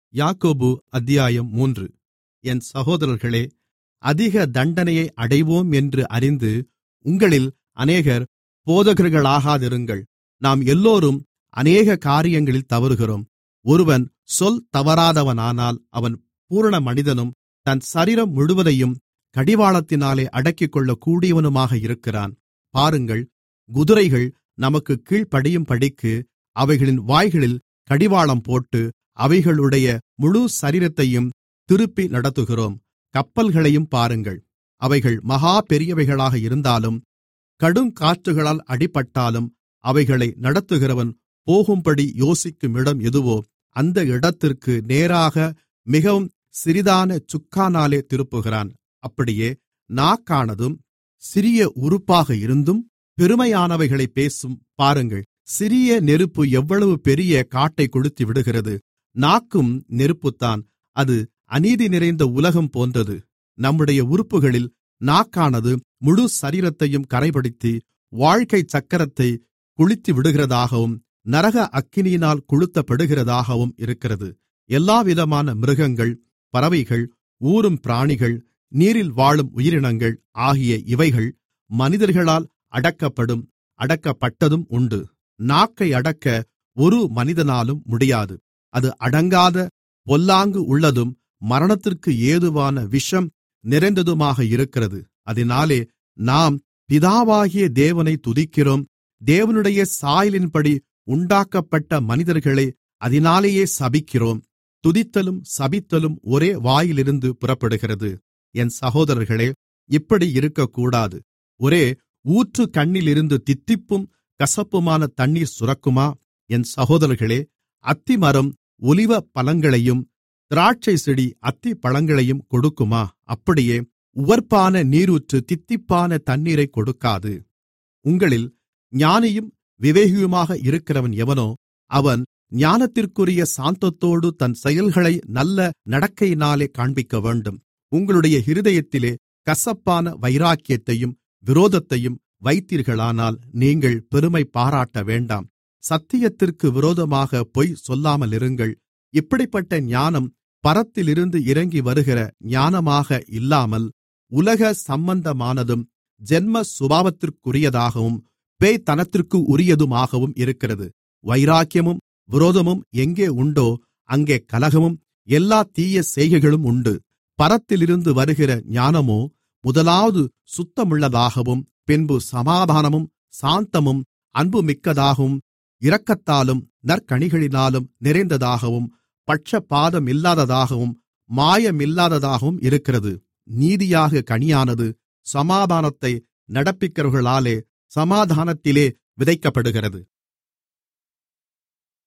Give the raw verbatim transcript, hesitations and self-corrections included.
யாக்கோபு அத்தியாயம் மூன்று. என் சகோதரர்களே, அதிக தண்டனையை அடைவோம் என்று அறிந்து உங்களில் அநேகர் போதகர்களாகாதிருங்கள். நாம் எல்லோரும் அநேக காரியங்களில் தவறுகிறோம். ஒருவன் சொல் தவறாதவனானால் அவன் பூரண மனிதனும் தன் சரீரம் முழுவதையும் கடிவாளத்தினாலே அடக்கிக்கொள்ளக்கூடியவனுமாக இருக்கிறான். பாருங்கள், குதிரைகள் நமக்குக் கீழ்ப்படியும்படிக்கு அவைகளின் வாய்களில் கடிவாளம் போட்டு அவைகளுடைய முழு சரீரத்தையும் திருப்பி நடத்துகிறோம். கப்பல்களையும் பாருங்கள், அவைகள் மகா பெரியவைகளாக இருந்தாலும் கடுங்காற்றுகளால் அடிபட்டாலும் அவைகளை நடத்துகிறவன் போகும்படி யோசிக்கும் இடம் எதுவோ அந்த இடத்திற்கு நேராக மிகவும் சிறிதான சுக்கானாலே திருப்புகிறான். அப்படியே நாக்கானதும் சிறிய உறுப்பாக இருந்தும் பெருமையானவைகளைப் பேசும். பாருங்கள், சிறிய நெருப்பு எவ்வளவு பெரிய காட்டைக் கொளுத்திவிடுகிறது. நாக்கும் நெருப்புத்தான். அது அநீதி நிறைந்த உலகம் போன்றது. நம்முடைய உறுப்புகளில் நாக்கானது முழு சரீரத்தையும் கறைப்படுத்தி வாழ்க்கைச் சக்கரத்தை கொளுத்திவிடுகிறதாகவும் நரக அக்கினியினால் கொளுத்தப்படுகிறதாகவும் இருக்கிறது. எல்லாவிதமான மிருகங்கள், பறவைகள், ஊரும் பிராணிகள், நீரில் வாழும் உயிரினங்கள் ஆகிய இவைகள் மனிதர்களால் அடக்கப்படும், அடக்கப்பட்டதும் உண்டு. நாக்கை அடக்க ஒரு மனிதனாலும் முடியாது. அது அடங்காத பொல்லாங்கு உள்ளதும் மரணத்திற்கு ஏதுவான விஷம் நிறைந்ததுமாக இருக்கிறது. அதினாலே நாம் பிதாவாகிய தேவனை துதிக்கிறோம். தேவனுடைய சாயலின்படி உண்டாக்கப்பட்ட மனிதர்களை அதினாலேயே சபிக்கிறோம். துதித்தலும் சபித்தலும் ஒரே வாயிலிருந்து புறப்படுகிறது. என் சகோதரர்களே, இப்படி இருக்கக்கூடாது. ஒரே ஊற்று கண்ணிலிருந்து தித்திப்பும் கசப்புமான தண்ணீர் சுரக்குமா? என் சகோதரர்களே, அத்திமரம் ஒலிவ பழங்களையும் திராட்சை செடி அத்தி பழங்களையும் கொடுக்குமா? அப்படியே உவர்ப்பான நீரூற்று தித்திப்பான தண்ணீரை கொடுக்காது. உங்களில் ஞானியும் விவேகியுமாக இருக்கிறவன் எவனோ அவன் ஞானத்திற்குரிய சாந்தத்தோடு தன் செயல்களை நல்ல நடக்கையினாலே காண்பிக்க வேண்டும். உங்களுடைய இருதயத்திலே கசப்பான வைராக்கியத்தையும் விரோதத்தையும் வைத்தீர்களானால் நீங்கள் பெருமை பாராட்ட வேண்டாம். சத்தியத்திற்கு விரோதமாக பொய் சொல்லாமலிருங்கள். இப்படிப்பட்ட ஞானம் பரத்திலிருந்து இறங்கி வருகிற ஞானமாக இல்லாமல் உலக சம்பந்தமானதும் ஜென்ம சுபாவத்திற்குரியதாகவும் பேய்த்தனத்திற்கு உரியதுமாகவும் இருக்கிறது. வைராக்கியமும் விரோதமும் எங்கே உண்டோ அங்கே கலகமும் எல்லா தீய செய்கைகளும் உண்டு. பரத்திலிருந்து வருகிற ஞானமோ முதலாவது சுத்தமுள்ளதாகவும் பின்பு சமாதானமும் சாந்தமும் அன்புமிக்கதாகவும் இரக்கத்தாலும் நற்கனிகளினாலும் நிறைந்ததாகவும் பட்சபாதமில்லாததாகவும் மாயமில்லாததாகவும் இருக்கிறது. நீதியாக கனியானது சமாதானத்தை நடப்பிக்கிறவர்களாலே சமாதானத்திலே விதைக்கப்படுகிறது.